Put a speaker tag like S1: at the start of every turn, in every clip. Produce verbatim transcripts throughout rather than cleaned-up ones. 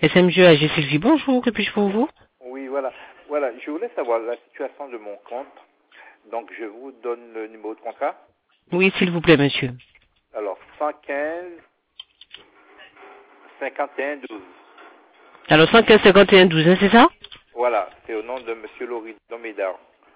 S1: S M G A G Sylvie, bonjour, que puis-je pour vous?
S2: Oui, voilà. Voilà, je voulais savoir la situation de mon compte. Donc, je vous donne le numéro de contrat.
S1: Oui, s'il vous plaît, monsieur.
S2: Alors, cent quinze, cinquante et un, douze.
S1: Alors, cent quinze cinquante et un douze, hein, c'est ça?
S2: Voilà, c'est au nom de Monsieur Loridon Médard.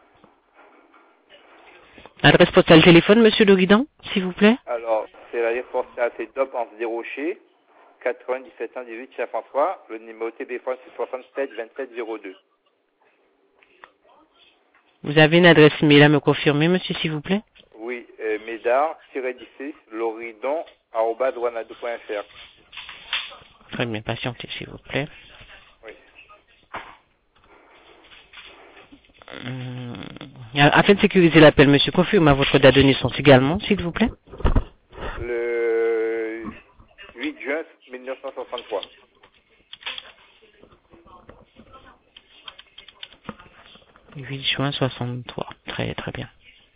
S1: Adresse postale téléphone, monsieur Loguidan, s'il vous plaît?
S2: Alors, c'est la réponse à c'est Dob en des Rochers, quatre-vingt-dix-sept cent dix-huit chez François. Le numéro de téléphone, c'est soixante-sept vingt-sept zéro deux.
S1: Vous avez une adresse mail à me confirmer, monsieur, s'il vous plaît?
S2: Oui, euh, Médard, dix-six, Loridon, arobase douanado point F R.
S1: Très bien, patientez, s'il vous plaît.
S2: Oui.
S1: Hum, Afin de sécuriser l'appel, monsieur, confirmez votre date de naissance également, s'il vous plaît.
S2: Le huit juin mille neuf cent soixante-trois.
S1: huit juin soixante-trois. Très, très bien.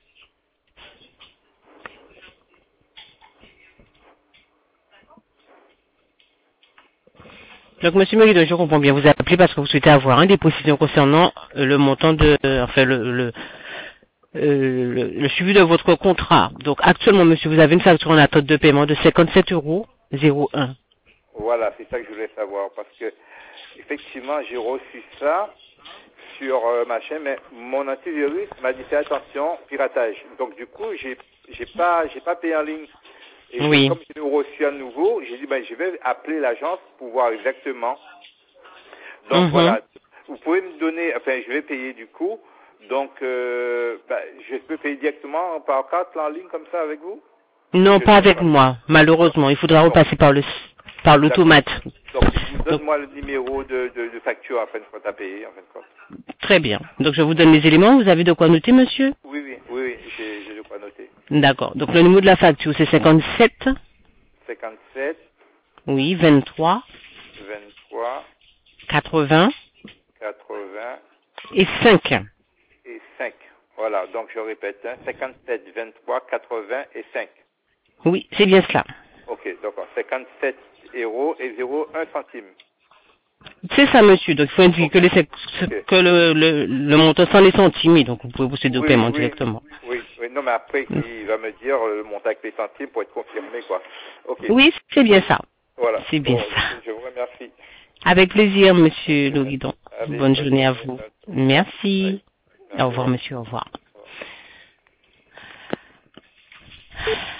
S1: Donc, monsieur Méridon, je comprends bien, vous appelez parce que vous souhaitez avoir hein, des précisions concernant euh, le montant de, euh, enfin, le, le, euh, le, le suivi de votre contrat. Donc, actuellement, monsieur, vous avez une facture en attente de paiement de cinquante-sept euros zéro un.
S2: Voilà, c'est ça que je voulais savoir parce que effectivement j'ai reçu ça sur euh, ma chaîne, mais mon antivirus m'a dit fais attention, piratage. Donc du coup j'ai j'ai pas j'ai pas payé en ligne. Et je-
S1: Oui.
S2: comme je l'ai reçu à nouveau, j'ai dit ben je vais appeler l'agence pour voir exactement. Donc
S1: Mhm.
S2: voilà, vous pouvez me donner, enfin je vais payer du coup. Donc euh, ben, je peux payer directement par carte en ligne comme ça avec vous?
S1: Non,
S2: Je
S1: pas
S2: sais
S1: avec
S2: pas.
S1: moi. Malheureusement, il faudra
S2: Donc,
S1: repasser par le par
S2: d'accord.
S1: l'automate.
S2: Donc, vous
S1: Donc,
S2: donne-moi le numéro de, de, de facture en fin de compte à payer, en fin de compte.
S1: très bien. Donc, je vous donne les éléments. Vous avez de quoi noter, monsieur?
S2: Oui, oui, oui, oui, j'ai, j'ai de quoi noter.
S1: D'accord. Donc, le numéro de la facture, c'est cinquante-sept,
S2: cinquante-sept,
S1: oui, vingt-trois,
S2: vingt-trois,
S1: quatre-vingts
S2: quatre-vingts
S1: et cinq.
S2: et cinq. Voilà, donc je répète, hein, cinquante-sept, vingt-trois, quatre-vingts et cinq.
S1: Oui, c'est bien cela.
S2: Ok, d'accord, cinquante-sept euros et zéro un centime.
S1: C'est ça, monsieur. Donc, il faut indiquer
S2: Ok,
S1: que, les, sec-
S2: ok.
S1: que le, le, le montant sans les centimes. Donc, vous pouvez procéder au
S2: Oui,
S1: paiement
S2: oui,
S1: directement.
S2: oui, oui, non, mais après, il va me dire euh, le montant avec les centimes pour être confirmé, quoi. Ok,
S1: Oui, c'est bien ça.
S2: voilà.
S1: C'est bien
S2: Bon,
S1: ça.
S2: je vous remercie.
S1: Avec plaisir, monsieur
S2: Ok,
S1: Loguidon.
S2: allez,
S1: Bonne
S2: bonne
S1: journée à
S2: journée.
S1: vous.
S2: Merci. Bye.
S1: Merci. Au
S2: Merci, au
S1: revoir,
S2: revoir.
S1: monsieur. Au revoir.
S2: Au revoir.